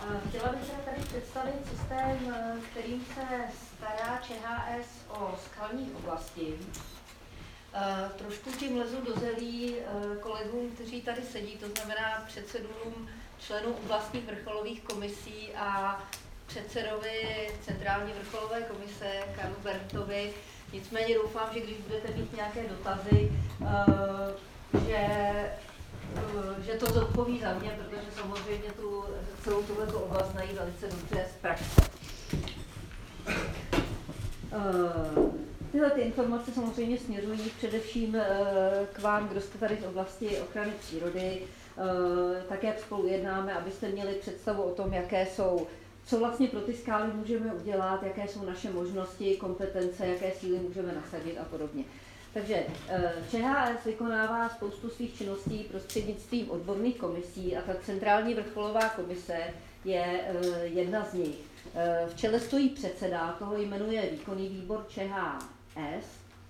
Chtěla bych teda tady představit systém, kterým se stará ČHS o skalní oblasti. Trošku tím lezu do zelí kolegům, kteří tady sedí, to znamená předsedům členů oblastních vrcholových komisí a předsedovi Centrální vrcholové komise Karlu Berntovi. Nicméně doufám, že když budete mít nějaké dotazy, že to zodpoví za mě, protože samozřejmě celou tuhletu oblast znají velice dobře z praxe. Tyhle ty informace samozřejmě směřují především k vám, kdo jste tady z oblasti ochrany přírody. Tak jak spolu jednáme, abyste měli představu o tom, co vlastně pro ty skály můžeme udělat, jaké jsou naše možnosti, kompetence, jaké síly můžeme nasadit a podobně. Takže ČHS vykonává spoustu svých činností prostřednictvím odborných komisí a ta Centrální vrcholová komise je jedna z nich. V čele stojí předseda, toho jmenuje výkonný výbor ČHS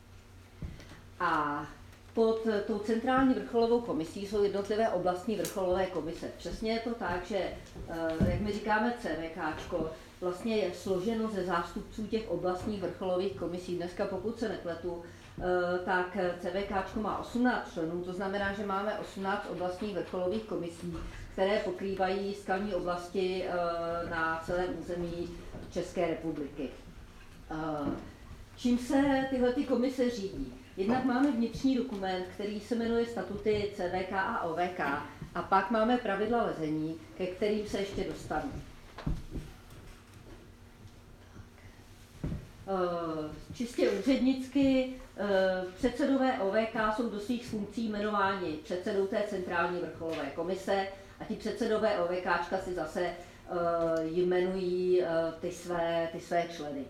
a pod tou Centrální vrcholovou komisí jsou jednotlivé oblastní vrcholové komise. Přesně je to tak, že, jak my říkáme CVKčko, vlastně je složeno ze zástupců těch oblastních vrcholových komisí. Dneska, pokud se nepletu, tak CVKčko má 18 členů, to znamená, že máme 18 oblastních vrcholových komisí, které pokrývají skalní oblasti na celém území České republiky. Čím se tyhle ty komise řídí? Jednak máme vnitřní dokument, který se jmenuje Statuty CVK a OVK, a pak máme pravidla lezení, ke kterým se ještě dostanu. Čistě úřednicky předsedové OVK jsou do svých funkcí jmenováni předsedou té Centrální vrcholové komise a ti předsedové OVKčka si zase jmenují ty své členy.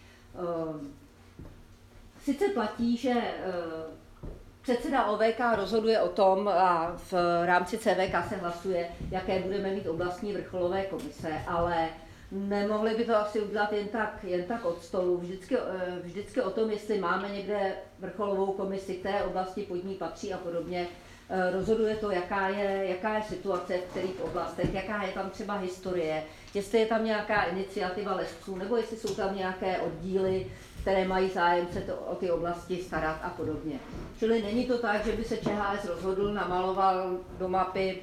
Sice platí, že předseda OVK rozhoduje o tom a v rámci CVK se hlasuje, jaké budeme mít oblastní vrcholové komise, ale nemohli by to asi udělat jen tak od stolu. Vždycky o tom, jestli máme někde vrcholovou komisi, které oblasti pod ní patří a podobně, rozhoduje to, jaká je situace v kterých oblastech, jaká je tam třeba historie, jestli je tam nějaká iniciativa lesců, nebo jestli jsou tam nějaké oddíly, které mají zájem se o ty oblasti starat a podobně. Čili není to tak, že by se ČHS rozhodl, namaloval do mapy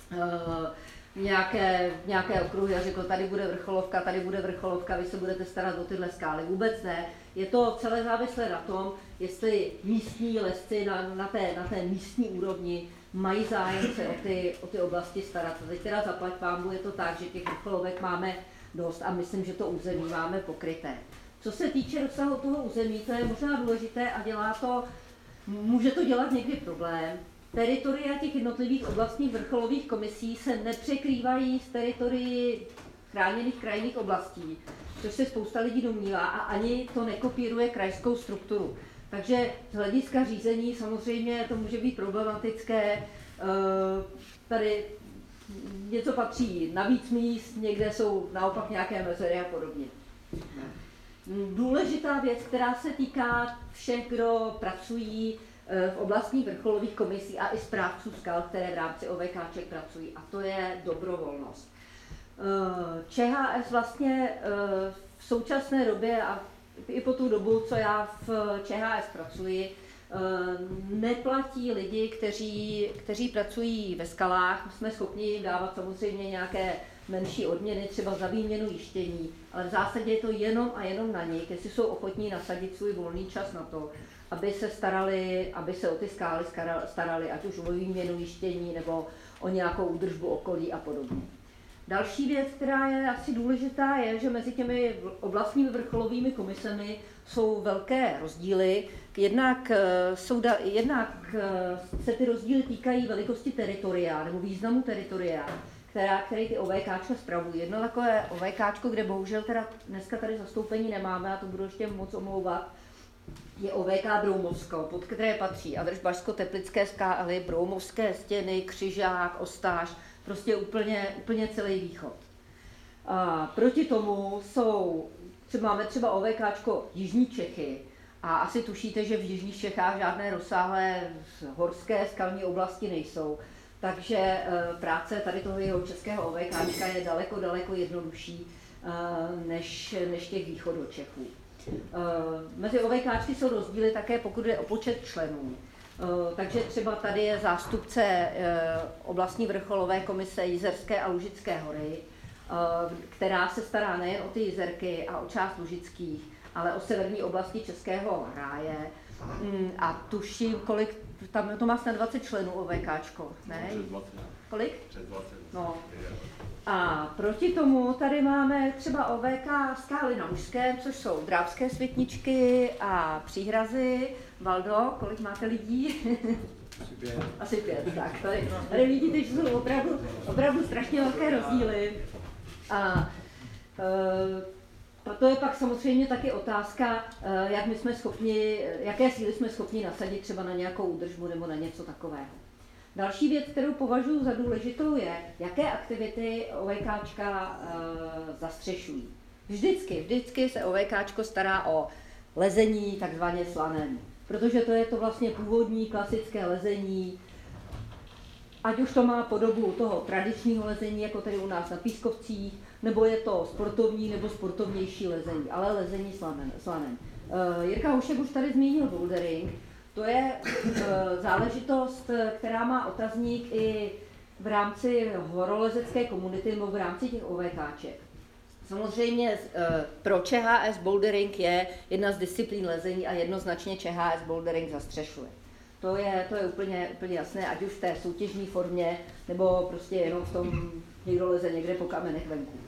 nějaké okruhy a řekl, tady bude vrcholovka, vy se budete starat o tyhle skály. Vůbec ne. Je to celé závislé na tom, jestli místní lesci na té místní úrovni mají zájem se o ty oblasti starat. A teď teda zaplať pánbůh je to tak, že těch vrcholovek máme dost a myslím, že to území máme pokryté. Co se týče rozsahu toho území, to je možná důležité a může to dělat někdy problém. Teritoria těch jednotlivých oblastních vrcholových komisí se nepřekrývají s teritorii chráněných krajinných oblastí, což se spousta lidí domnívá a ani to nekopíruje krajskou strukturu. Takže z hlediska řízení samozřejmě to může být problematické. Tady něco patří na víc míst, někde jsou naopak nějaké mezery a podobně. Důležitá věc, která se týká všech, kdo pracují v oblastních vrcholových komisí a i správců skal, které v rámci OVKček pracují, a to je dobrovolnost. ČHS vlastně v současné době a i po tu dobu, co já v ČHS pracuji, neplatí lidi, kteří pracují ve skalách. Jsme schopni jim dávat samozřejmě nějaké menší odměny, třeba za výměnu jištění, ale v zásadě je to jenom a jenom na nich, jestli jsou ochotní nasadit svůj volný čas na to, aby se o ty skály starali, ať už o výměnu jištění nebo o nějakou údržbu okolí a podobně. Další věc, která je asi důležitá, je, že mezi těmi oblastními vrcholovými komisemi jsou velké rozdíly. Jednak se ty rozdíly týkají velikosti teritoria nebo významu teritoria, který ty OVKčka spravují. Jedno takové OVKčko, kde bohužel teda dneska tady zastoupení nemáme, a to budu ještě moc omlouvat, je OVK Broumovsko, pod které patří Adržbašsko-Teplické skály, Broumovské stěny, Křižák, Ostáž, prostě úplně celý východ. A proti tomu máme třeba OVKčko Jižní Čechy a asi tušíte, že v Jižních Čechách žádné rozsáhlé horské skalní oblasti nejsou. takže práce tady toho jeho českého OVKčka je daleko jednodušší než těch východočechů. Mezi OVKčky jsou rozdíly také, pokud jde o počet členů. Takže třeba tady je zástupce oblastní vrcholové komise Jizerské a Lužické hory, která se stará nejen o ty Jizerky a o část Lužických, ale o severní oblasti Českého ráje. A tuším, kolik, tam to má snad 20 členů OVKčko, ne? Přes 20. Kolik? Přes 20. No. A proti tomu tady máme třeba OVK Skály na Mužském, což jsou Drábské Světničky a Příhrazy. Valdo, kolik máte lidí? Asi 5, tak. Tady vidíte, že jsou opravdu strašně velké rozdíly. A to je pak samozřejmě taky otázka, jaké síly jsme schopni nasadit třeba na nějakou údržbu nebo na něco takového. Další věc, kterou považuji za důležitou, je, jaké aktivity OVKčka zastřešují. Vždycky se OVKčko stará o lezení takzvaně slanem, protože to je to vlastně původní klasické lezení, ať už to má podobu toho tradičního lezení, jako tady u nás na Pískovcích, nebo je to sportovní nebo sportovnější lezení, ale lezení slanem. Jirka Houšek už tady zmínil bouldering. To je záležitost, která má otazník i v rámci horolezecké komunity nebo v rámci těch OVKček. Samozřejmě pro ČHS bouldering je jedna z disciplín lezení a jednoznačně ČHS bouldering zastřešuje. To je úplně jasné, ať už v té soutěžní formě, nebo prostě jenom v tom někdo leze někde po kamenech venku.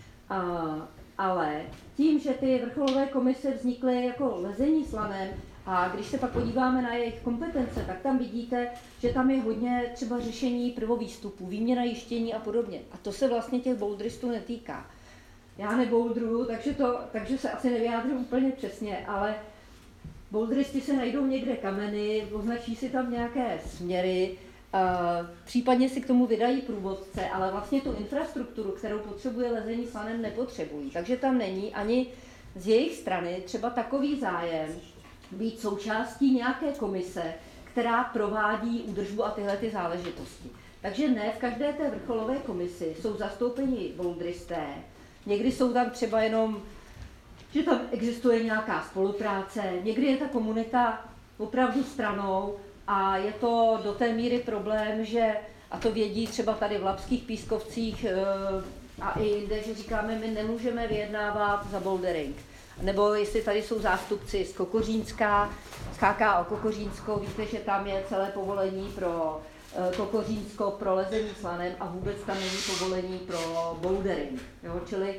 Ale tím, že ty vrcholové komise vznikly jako lezení slanem, a když se pak podíváme na jejich kompetence, tak tam vidíte, že tam je hodně třeba řešení prvovýstupu, výměna jištění a podobně. A to se vlastně těch boulderistů netýká. Já nebouldruju, takže se asi nevyjádřím úplně přesně, ale boulderisti se najdou někde kameny, označí si tam nějaké směry, případně si k tomu vydají průvodce, ale vlastně tu infrastrukturu, kterou potřebuje lezení slanem, nepotřebují. Takže tam není ani z jejich strany třeba takový zájem být součástí nějaké komise, která provádí údržbu a tyhle ty záležitosti. Takže ne v každé té vrcholové komisi jsou zastoupeni boulderisté, někdy jsou tam třeba jenom, že tam existuje nějaká spolupráce, někdy je ta komunita opravdu stranou a je to do té míry problém, že, a to vědí třeba tady v Labských Pískovcích a i jinde, že říkáme, my nemůžeme vyjednávat za bouldering. Nebo jestli tady jsou zástupci z Kokořínska, z HKO Kokořínsko, víte, že tam je celé povolení pro Kokořínsko, pro lezení slanem a vůbec tam není povolení pro bouldering. Jo? Čili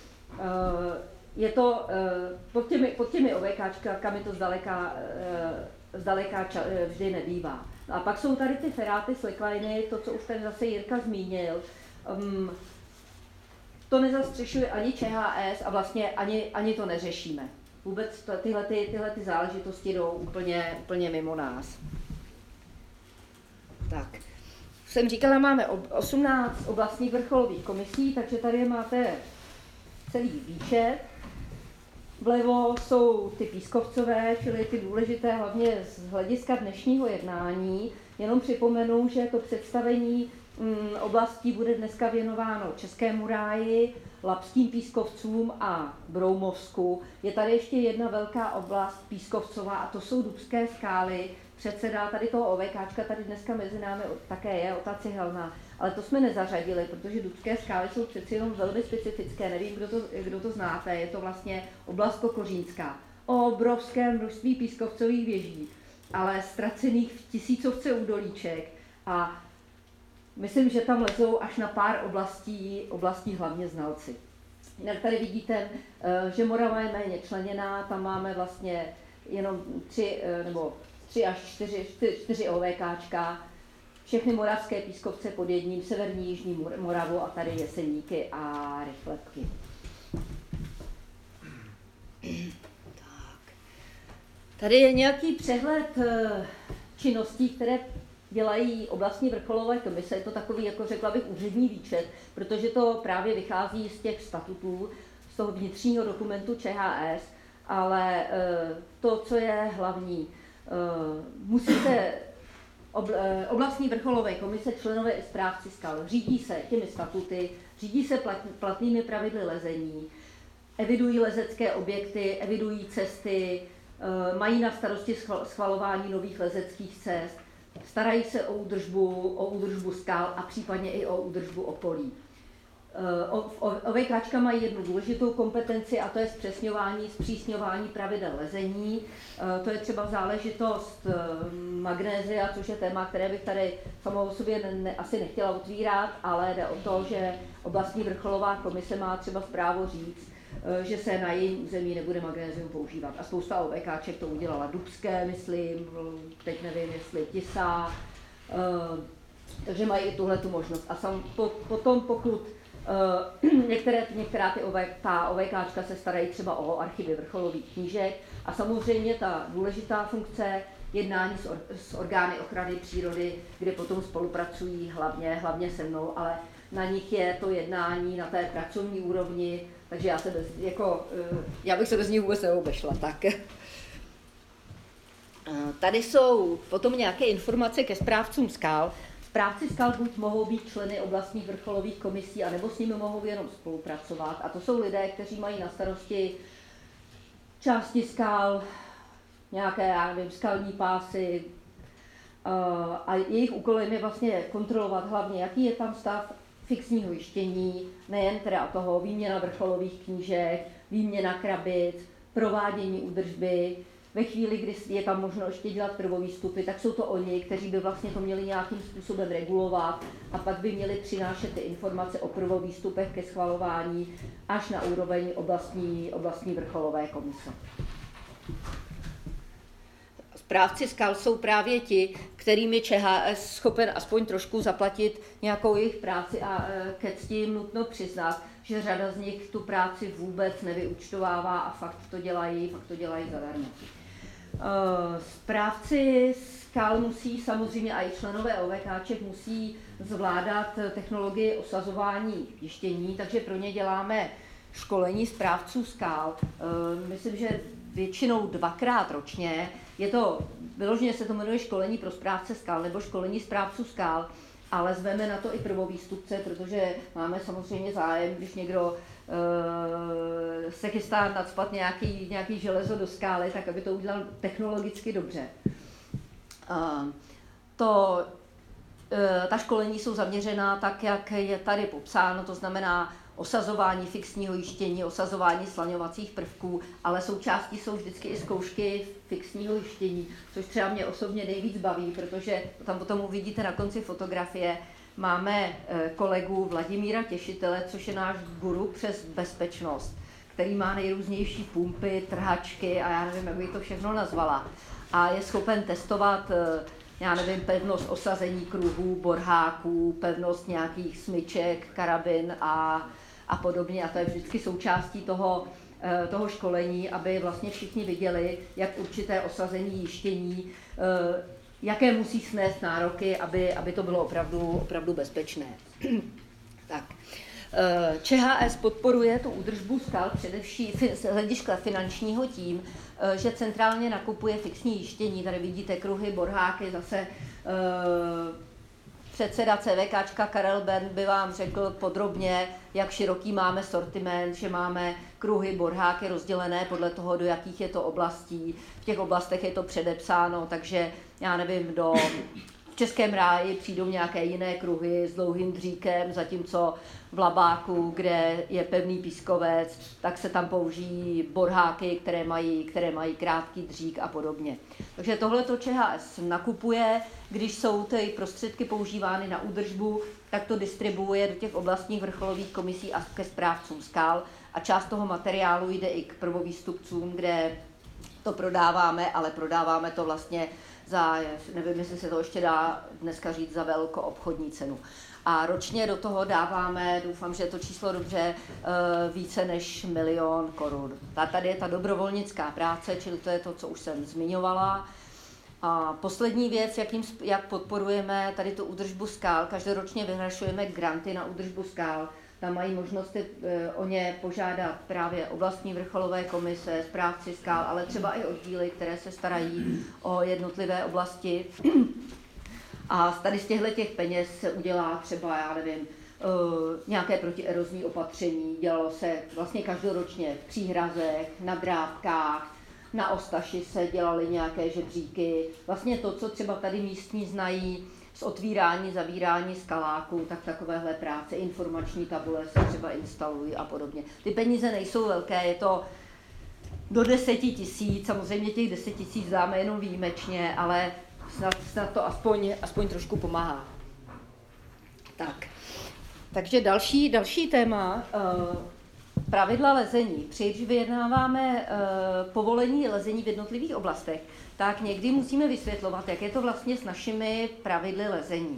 je to, pod těmi OVKčkami to zdaleka vždy nebývá. A pak jsou tady ty feráty, slackliney, to, co už tady zase Jirka zmínil. To nezastřešuje ani ČHS a vlastně ani to neřešíme. Vůbec tyhle ty záležitosti jdou úplně mimo nás. Tak. Jsem říkala, máme 18 oblastních vrcholových komisí, takže tady máte celý výčet. Vlevo jsou ty pískovcové, čili ty důležité hlavně z hlediska dnešního jednání. Jenom připomenu, že to představení oblastí bude dneska věnováno Českému ráji, Labským Pískovcům a Broumovsku. Je tady ještě jedna velká oblast pískovcová a to jsou Dubské skály. Předseda tady toho OVKčka tady dneska mezi námi také je Ota Cihelna, ale to jsme nezařadili, protože Dubské skály jsou přeci jenom velmi specifické, nevím, kdo to znáte, je to vlastně oblast Kokořínská. O obrovském množství pískovcových věží, ale ztracených v tisícovce údolíček a myslím, že tam lezou až na pár oblastí hlavně znalci. Jinak tady vidíte, že Morava je méně členěná, tam máme vlastně jenom 3 až 4 OVKčka, všechny moravské pískovce pod jedním, severní, jižní Moravu a tady Jeseníky a Rychletky. Tak. Tady je nějaký přehled činností, které dělají oblastní vrcholové komise. Je to takový, jako řekla bych, úřední výčet, protože to právě vychází z těch statutů, z toho vnitřního dokumentu ČHS, ale to, co je hlavní, musíte Oblastní vrcholové komise, členové i správci skal, řídí se těmi statuty, řídí se platnými pravidly lezení, evidují lezecké objekty, evidují cesty, mají na starosti schvalování nových lezeckých cest, starají se o údržbu skal a případně i o údržbu okolí. OVKčka mají jednu důležitou kompetenci a to je zpřísňování pravidel lezení. To je třeba záležitost magnézia, což je téma, které bych tady samo o sobě asi nechtěla otvírat, ale jde o to, že oblastní vrcholová komise má třeba právo říct, že se na jejím území nebude magnézium používat. A spousta OVKček to udělala. Dubské, myslím, teď nevím, jestli Tisá, takže mají i tuhletu možnost. A potom, pokud některá ta OVKčka se starají třeba o archivy vrcholových knížek a samozřejmě ta důležitá funkce jednání s orgány ochrany přírody, kde potom spolupracují hlavně se mnou, ale na nich je to jednání na té pracovní úrovni, takže já bych se bez nich vůbec neobešla. Tak. Tady jsou potom nějaké informace ke správcům skal. Správci skal buď mohou být členy oblastních vrcholových komisí, anebo s nimi mohou jenom spolupracovat. A to jsou lidé, kteří mají na starosti části skal, nějaké, skalní pásy. A jejich úkolem je vlastně kontrolovat hlavně, jaký je tam stav fixního jištění, nejen teda toho výměna vrcholových knížek, výměna krabic, provádění údržby. Ve chvíli, kdy je tam možno ještě dělat prvovýstupy, tak jsou to oni, kteří by vlastně to měli nějakým způsobem regulovat a pak by měli přinášet ty informace o prvovýstupech ke schvalování až na úroveň oblastní vrcholové komise. Správci skal jsou právě ti, kterým je ČHS schopen aspoň trošku zaplatit nějakou jejich práci a ke cti jim nutno přiznat, že řada z nich tu práci vůbec nevyúčtovává a fakt to dělají zadarmo. Správci skal musí samozřejmě a i členové OVKček musí zvládat technologii osazování jištění, takže pro ně děláme školení správců skal. Myslím, že většinou 2krát ročně. Vyloženě se to jmenuje školení pro správce skal nebo školení správců skal, ale zveme na to i prvovýstupce, protože máme samozřejmě zájem, když někdo se chystá nacpat nějaký železo do skály, tak aby to udělal technologicky dobře. Ta školení jsou zaměřená tak, jak je tady popsáno, to znamená osazování fixního jištění, osazování slaňovacích prvků, ale součástí jsou vždycky i zkoušky fixního jištění, což třeba mě osobně nejvíc baví, protože tam potom uvidíte na konci fotografie, máme kolegu Vladimíra Těšitele, což je náš guru přes bezpečnost, který má nejrůznější pumpy, trhačky a já nevím, jak bych to všechno nazvala. A je schopen testovat, pevnost osazení kruhů, borháků, pevnost nějakých smyček, karabin a podobně. A to je vždycky součástí toho školení, aby vlastně všichni viděli, jak určité osazení jištění, jaké musí snést nároky, aby to bylo opravdu bezpečné. Tak. ČHS podporuje tu údržbu skal především z hlediska finančního tím, že centrálně nakupuje fixní jištění. Tady vidíte kruhy, borháky, zase předseda CVKčka Karel Bern by vám řekl podrobně, jak široký máme sortiment, že máme kruhy, borháky rozdělené podle toho, do jakých je to oblastí. V těch oblastech je to předepsáno, takže v Českém ráji přijdou nějaké jiné kruhy s dlouhým dříkem, zatímco v Labáku, kde je pevný pískovec, tak se tam použijí borháky, které mají krátký dřík a podobně. Takže tohleto ČHS nakupuje, když jsou ty prostředky používány na údržbu, tak to distribuuje do těch oblastních vrcholových komisí a ke správcům skal a část toho materiálu jde i k prvovýstupcům, kde to prodáváme, ale prodáváme to vlastně nevím, jestli se to ještě dá dneska říct, za velkoobchodní cenu. A ročně do toho dáváme, doufám, že je to číslo dobře, více než 1 000 000 korun. Tady je ta dobrovolnická práce, čili to je to, co už jsem zmiňovala. A poslední věc, jak podporujeme tady tu údržbu skal, každoročně vyhlašujeme granty na údržbu skal. Tam mají možnost o ně požádat právě oblastní vrcholové komise, správci skal, ale třeba i oddíly, které se starají o jednotlivé oblasti. A tady z těch peněz se udělá třeba, já nevím, nějaké protierozní opatření. Dělalo se vlastně každoročně v Příhrazech, na Drábkách, na Ostaši se dělaly nějaké žebříky. Vlastně to, co třeba tady místní znají z otvírání, zavírání skaláků, tak takovéhle práce, informační tabule se třeba instalují a podobně. Ty peníze nejsou velké, je to do 10 000, samozřejmě těch 10 000 dáme jenom výjimečně, ale snad to aspoň trošku pomáhá. Tak. Takže další téma, pravidla lezení. Když vyjednáváme povolení lezení v jednotlivých oblastech, tak někdy musíme vysvětlovat, jak je to vlastně s našimi pravidly lezení.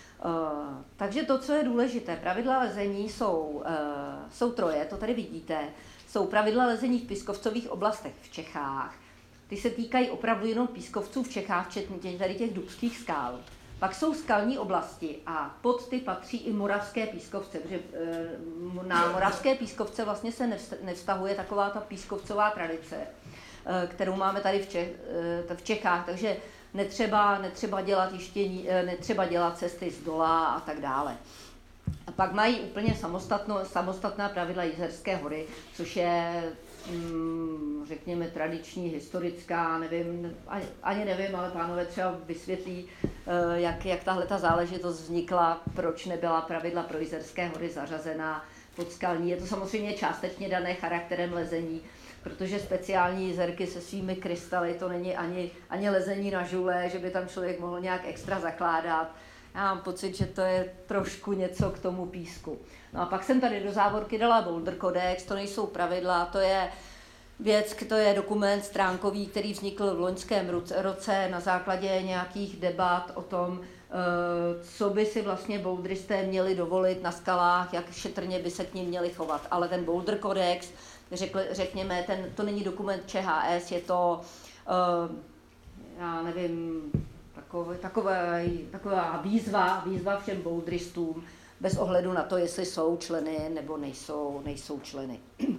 Takže to, co je důležité, pravidla lezení jsou 3, to tady vidíte. Jsou pravidla lezení v pískovcových oblastech v Čechách. Ty se týkají opravdu jenom pískovců v Čechách, včetně tady těch dubských skál. Pak jsou skalní oblasti a pod ty patří i moravské pískovce, protože na moravské pískovce vlastně se nevztahuje taková ta pískovcová tradice, kterou máme tady v Čechách, takže netřeba dělat cesty z dola a tak dále. A pak mají úplně samostatná pravidla Jizerské hory, což je, řekněme, tradiční, historická, ani nevím, ale pánové třeba vysvětlí, jak tahleta záležitost vznikla, proč nebyla pravidla pro Jizerské hory zařazená pod skalní. Je to samozřejmě částečně dané charakterem lezení, protože speciální jizerky se svými krystaly, to není ani lezení na žule, že by tam člověk mohl nějak extra zakládat. Já mám pocit, že to je trošku něco k tomu písku. No a pak jsem tady do závorky dala Boulder Codex, to nejsou pravidla, to je věc, to je dokument stránkový, který vznikl v loňském roce na základě nějakých debat o tom, co by si vlastně boulderisté měli dovolit na skalách, jak šetrně by se k ním měli chovat. Ale ten Boulder Codex, řekněme, to není dokument ČHS, je to, já nevím, taková výzva všem boulderistům, bez ohledu na to, jestli jsou členy nebo nejsou členy.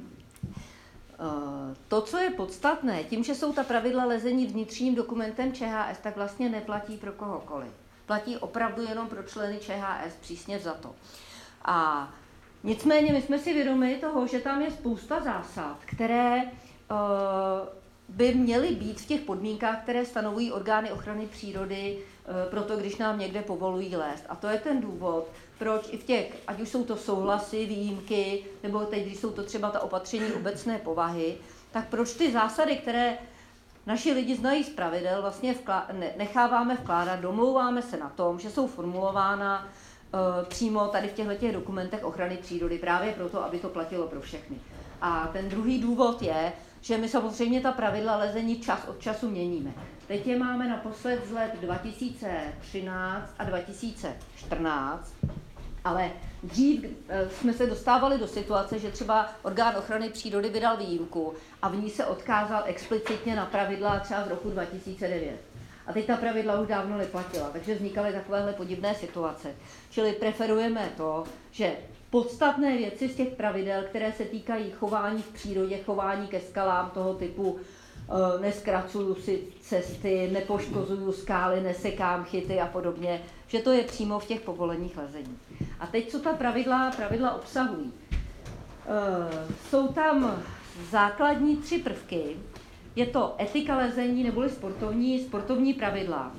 To, co je podstatné, tím, že jsou ta pravidla lezení vnitřním dokumentem ČHS, tak vlastně neplatí pro kohokoliv. Platí opravdu jenom pro členy ČHS, přísně vzato. A nicméně my jsme si vědomi toho, že tam je spousta zásad, které by měly být v těch podmínkách, které stanovují orgány ochrany přírody, proto když nám někde povolují lézt. A to je ten důvod, proč i v těch, ať už jsou to souhlasy, výjimky, nebo teď, když jsou to třeba ta opatření obecné povahy, tak proč ty zásady, které naši lidi znají z pravidel, vlastně necháváme vkládat, domlouváme se na tom, že jsou formulována přímo tady v těchto dokumentech ochrany přírody, právě proto, aby to platilo pro všechny. A ten druhý důvod je, že my samozřejmě ta pravidla lezení čas od času měníme. Teď je máme naposled z let 2013 a 2014, ale dřív jsme se dostávali do situace, že třeba orgán ochrany přírody vydal výjimku a v ní se odkázal explicitně na pravidla třeba z roku 2009. A teď ta pravidla už dávno neplatila, takže vznikaly takovéhle podivné situace. Čili preferujeme to, že podstatné věci z těch pravidel, které se týkají chování v přírodě, chování ke skalám toho typu neskracuju si cesty, nepoškozuju skály, nesekám chyty a podobně, že to je přímo v těch povoleních lezení. A teď, co ta pravidla obsahují? Jsou tam základní 3 prvky. Je to etika lezení neboli sportovní pravidla.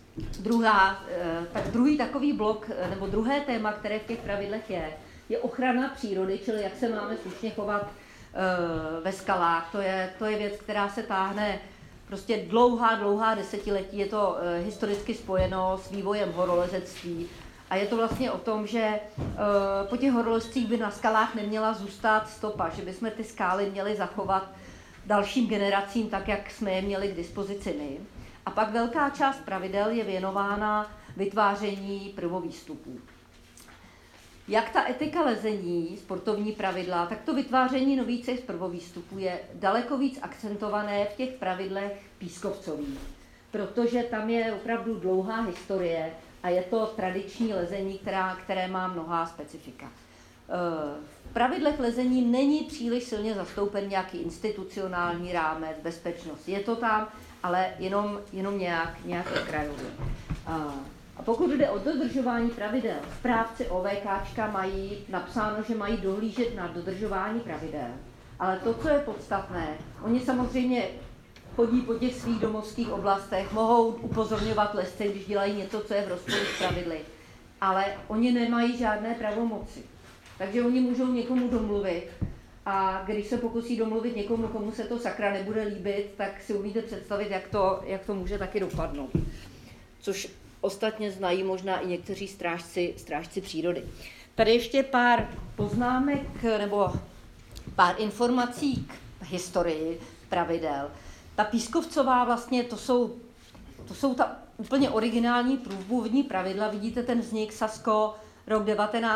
Druhý takový blok, nebo druhé téma, které v těch pravidlech je ochrana přírody, čili jak se máme slušně chovat ve skalách. To je věc, která se táhne prostě dlouhá desetiletí. Je to historicky spojeno s vývojem horolezectví. A je to vlastně o tom, že po těch horolezcích by na skalách neměla zůstat stopa, že bychom ty skály měli zachovat dalším generacím tak, jak jsme je měli k dispozici my. A pak velká část pravidel je věnována vytváření prvovýstupů. Jak ta etika lezení, sportovní pravidla, tak to vytváření nových cest prvovýstupů je daleko víc akcentované v těch pravidlech pískovcových, protože tam je opravdu dlouhá historie a je to tradiční lezení, které má mnohá specifika. V pravidlech lezení není příliš silně zastoupen nějaký institucionální rámec, bezpečnost. Je to tam, ale jenom nějak okrajově. A pokud jde o dodržování pravidel, správci OVKčka mají napsáno, že mají dohlížet na dodržování pravidel. Ale to, co je podstatné, oni samozřejmě chodí po těch svých domovských oblastech, mohou upozorňovat lesce, když dělají něco, co je v rozporu s pravidly. Ale oni nemají žádné pravomoci. Takže oni můžou někomu domluvit a když se pokusí domluvit někomu, komu se to sakra nebude líbit, tak si umíte představit, jak to může taky dopadnout. Což ostatně znají možná i někteří strážci přírody. Tady ještě pár poznámek nebo pár informací k historii pravidel. Ta pískovcová vlastně, to jsou ta úplně originální průvodní pravidla. Vidíte ten vznik Sasko rok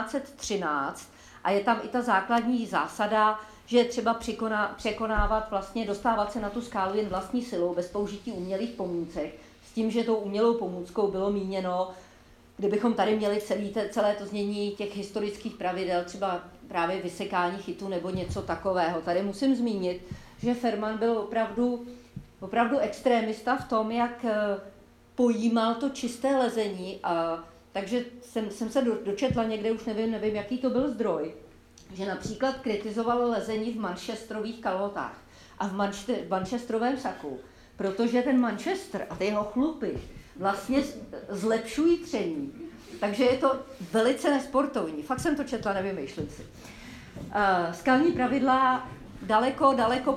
1913 a je tam i ta základní zásada, že je třeba překonávat, vlastně dostávat se na tu skálu jen vlastní silou, bez použití umělých pomůcek. S tím, že tou umělou pomůckou bylo míněno, kdybychom tady měli celé to znění těch historických pravidel, třeba právě vysekání chytu nebo něco takového. Tady musím zmínit, že Ferman byl opravdu extrémista v tom, jak pojímal to čisté lezení. Takže jsem se dočetla někde, už nevím, jaký to byl zdroj, že například kritizoval lezení v manchesterových kalhotách a v manchesterovém saku, protože ten Manchester a ty jeho chlupy vlastně zlepšují tření. Takže je to velice nesportovní. Fakt jsem to četla, nevymýšlím si. Skalní pravidla daleko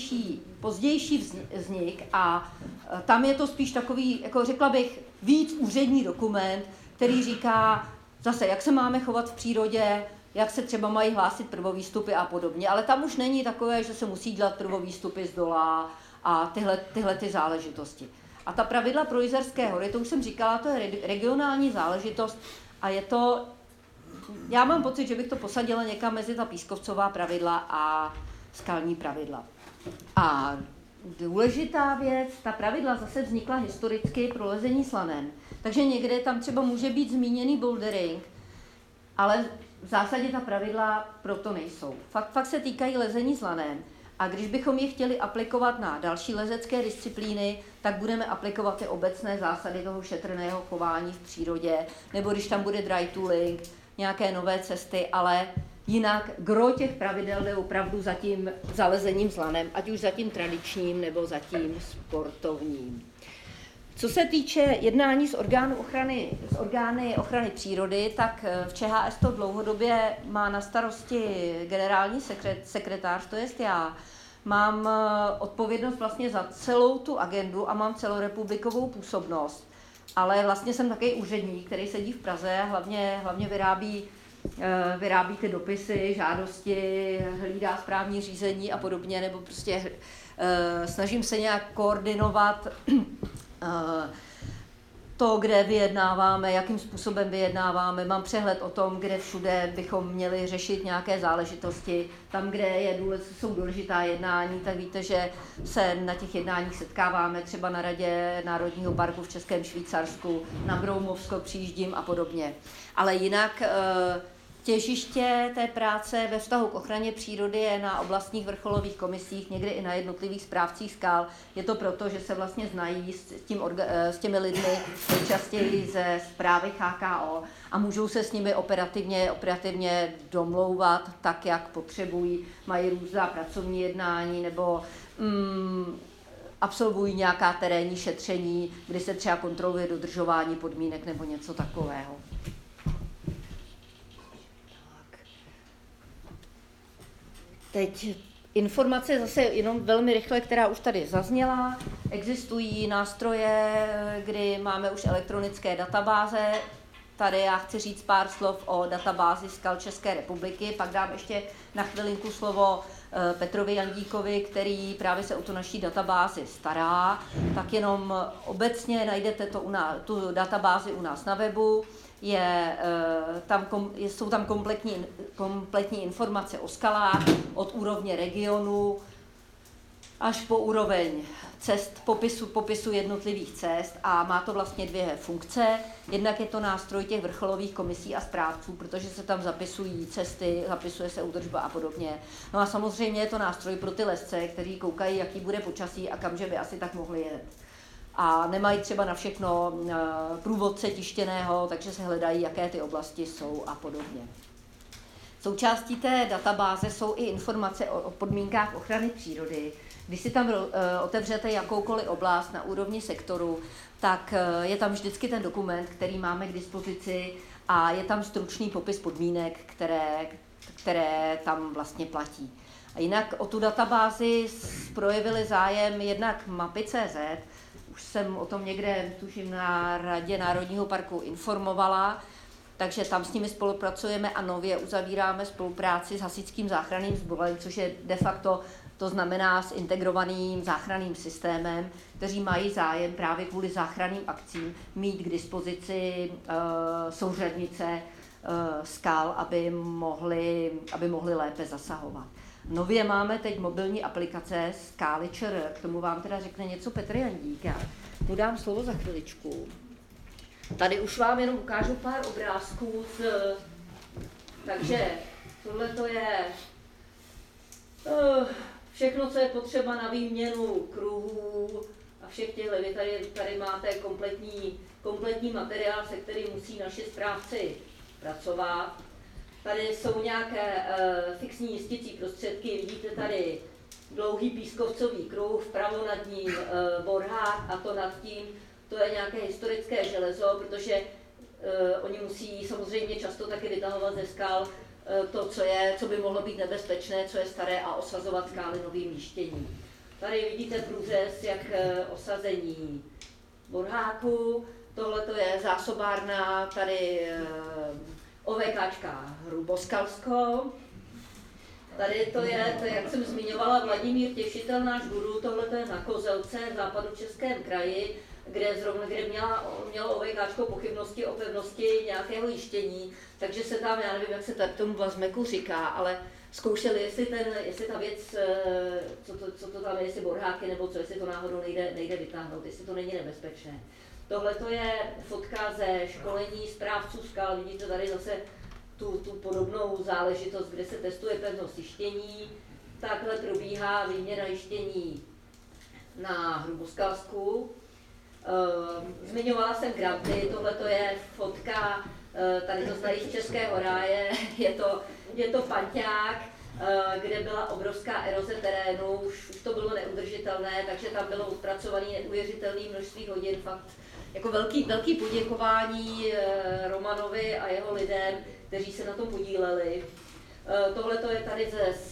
pozdější vznik a tam je to spíš takový, jako řekla bych, víc úřední dokument, který říká zase, jak se máme chovat v přírodě, jak se třeba mají hlásit prvovýstupy a podobně. Ale tam už není takové, že se musí dělat prvovýstupy z dola a tyhle ty záležitosti. A ta pravidla pro Jizerské hory, to už jsem říkala, to je regionální záležitost a je to, já mám pocit, že bych to posadila někam mezi ta pískovcová pravidla a skalní pravidla. A důležitá věc, ta pravidla zase vznikla historicky pro lezení slanem. Takže někde tam třeba může být zmíněný bouldering, ale v zásadě ta pravidla proto nejsou. Fakt se týkají lezení slanem. A když bychom je chtěli aplikovat na další lezecké disciplíny, tak budeme aplikovat ty obecné zásady toho šetrného chování v přírodě, nebo když tam bude dry tooling, nějaké nové cesty, ale jinak gro těch pravidel jde opravdu za lezením slanem, ať už za tím tradičním, nebo za tím sportovním. Co se týče jednání s orgány ochrany přírody, tak v ČHS to dlouhodobě má na starosti generální sekretář, to jest já. Mám odpovědnost vlastně za celou tu agendu a mám celorepublikovou působnost. Ale vlastně jsem takový úředník, který sedí v Praze a hlavně vyrábí ty dopisy, žádosti, hlídá správní řízení a podobně, nebo prostě snažím se nějak koordinovat to, kde vyjednáváme, jakým způsobem vyjednáváme, mám přehled o tom, kde všude bychom měli řešit nějaké záležitosti. Tam, kde jsou důležitá jednání, tak víte, že se na těch jednáních setkáváme, třeba na Radě Národního parku v Českém Švýcarsku, na Broumovsko přijíždím a podobně. Ale jinak těžiště té práce ve vztahu k ochraně přírody je na oblastních vrcholových komisích, někdy i na jednotlivých správcích skal. Je to proto, že se vlastně znají s těmi lidmi nejčastěji ze správy HKO a můžou se s nimi operativně domlouvat tak, jak potřebují. Mají různá pracovní jednání nebo absolvují nějaká terénní šetření, kdy se třeba kontroluje dodržování podmínek nebo něco takového. Teď informace zase jenom velmi rychle, která už tady zazněla. Existují nástroje, kdy máme už elektronické databáze. Tady já chci říct pár slov o databázi skal České republiky, pak dám ještě na chvilinku slovo Petrovi Jandíkovi, který právě se o tu naší databázi stará. Tak jenom obecně najdete tu databázi u nás na webu. Jsou tam kompletní informace o skalách od úrovně regionu až po úroveň cest, popisu jednotlivých cest a má to vlastně dvě funkce. Jednak je to nástroj těch vrcholových komisí a správců, protože se tam zapisují cesty, zapisuje se údržba a podobně. No a samozřejmě je to nástroj pro ty lezce, kteří koukají, jaký bude počasí a kamže by asi tak mohli jet. a nemají třeba na všechno průvodce tištěného, takže se hledají, jaké ty oblasti jsou a podobně. Součástí té databáze jsou i informace o podmínkách ochrany přírody. Když si tam otevřete jakoukoliv oblast na úrovni sektoru, tak je tam vždycky ten dokument, který máme k dispozici a je tam stručný popis podmínek, které tam vlastně platí. A jinak o tu databázi projevili zájem jednak Mapy.cz, už jsem o tom někde, tuším, na Radě Národního parku informovala, takže tam s nimi spolupracujeme a nově uzavíráme spolupráci s Hasičským záchranným sborem, což je de facto, to znamená s integrovaným záchranným systémem, kteří mají zájem právě kvůli záchranným akcím mít k dispozici souřadnice skal, aby mohli lépe zasahovat. Nově máme teď mobilní aplikace Skály ČR, k tomu vám teda řekne něco Petr Jandík. Já mu dám slovo za chviličku. Tady už vám jenom ukážu pár obrázků, takže tohle to je všechno, co je potřeba na výměnu kruhů a všech těchto. Vy tady máte kompletní materiál, se kterým musí naši správci pracovat. Tady jsou nějaké fixní jisticí prostředky, vidíte tady dlouhý pískovcový kruh, vpravo nad ním borhák a to nad tím, to je nějaké historické železo, protože oni musí samozřejmě často taky vytahovat ze skal to, co by mohlo být nebezpečné, co je staré a osazovat skály novým jištěním. Tady vidíte průřez, jak osazení borháku, tohle to je zásobárna, tady OVKčka Hruboskalsko. Tady to je, jak jsem zmiňovala, Vladimír Těšitel, náš guru, tohle to je na Kozelce v západočeském kraji, kde mělo OVKčko pochybnosti o pevnosti nějakého jištění, takže se tam, já nevím, jak se tomu vazmeku říká, ale zkoušeli, jestli ta věc, co to tam je, jestli borháky nebo co, jestli to náhodou nejde vytáhnout, jestli to není nebezpečné. Tohle to je fotka ze školení správců skal, vidíte tady zase tu podobnou záležitost, kde se testuje pevnost jištění. Takhle probíhá výměna jištění na Hruboskalsku. Zmiňovala jsem granty, tohle to je fotka, tady to znají z Českého ráje, je to Panťák, kde byla obrovská eroze terénu, už to bylo neudržitelné, takže tam bylo odpracované neuvěřitelné množství hodin, fakt jako velký poděkování Romanovi a jeho lidem, kteří se na tom podíleli. Tohle to je tady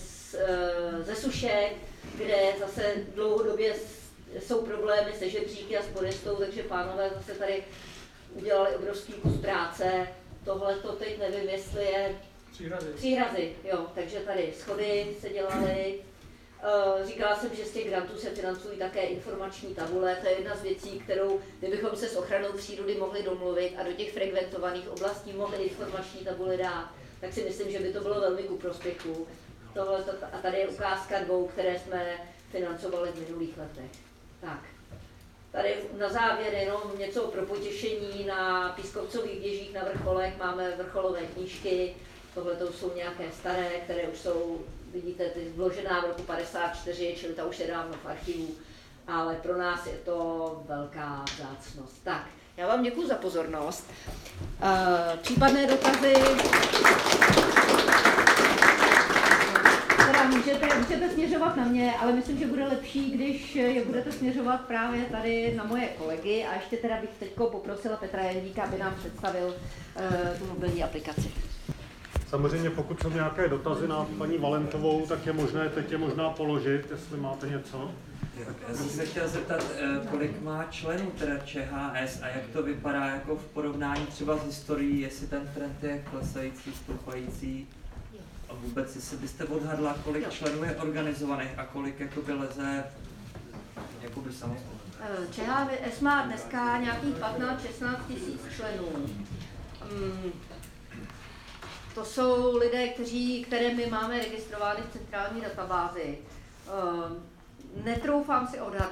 ze Sušek, kde zase dlouhodobě jsou problémy se žebříky a s podestou, takže pánové zase tady udělali obrovský kus práce. Tohle to teď nevím, jestli je Příhrazy, jo, takže tady schody se dělaly. Říkala jsem, že z těch grantů se financují také informační tabule, to je jedna z věcí, kterou, kdybychom se s ochranou přírody mohli domluvit a do těch frekventovaných oblastí mohli informační tabule dát, tak si myslím, že by to bylo velmi ku prospěchu. A tady je ukázka 2, které jsme financovali v minulých letech. Tak. Tady na závěr jenom něco pro potěšení. Na pískovcových věžích na vrcholech máme vrcholové knížky. Tohle jsou nějaké staré, které už jsou, vidíte, ty vložená v roku 54, čili ta už je dávno v archivu, ale pro nás je to velká vzácnost. Tak, já vám děkuji za pozornost. Případné dotazy teda můžete směřovat na mě, ale myslím, že bude lepší, když je budete směřovat právě tady na moje kolegy a ještě teda bych teď poprosila Petra Jandíka, aby nám představil tu mobilní aplikaci. Samozřejmě, pokud jsou nějaké dotazy na paní Valentovou, tak je možné teď možná položit, jestli máte něco. Já jsem se chtěl zeptat, kolik má členů teda ČHS a jak to vypadá jako v porovnání třeba s historií, jestli ten trend je klesající, stoupající a vůbec, jestli byste odhadla, kolik členů je organizovaných a kolik jakoby leze jakoby samostatně. ČHS má dneska nějakých 15-16 tisíc členů. To jsou lidé, které my máme registrovány v centrální databázi. Netroufám si odhad,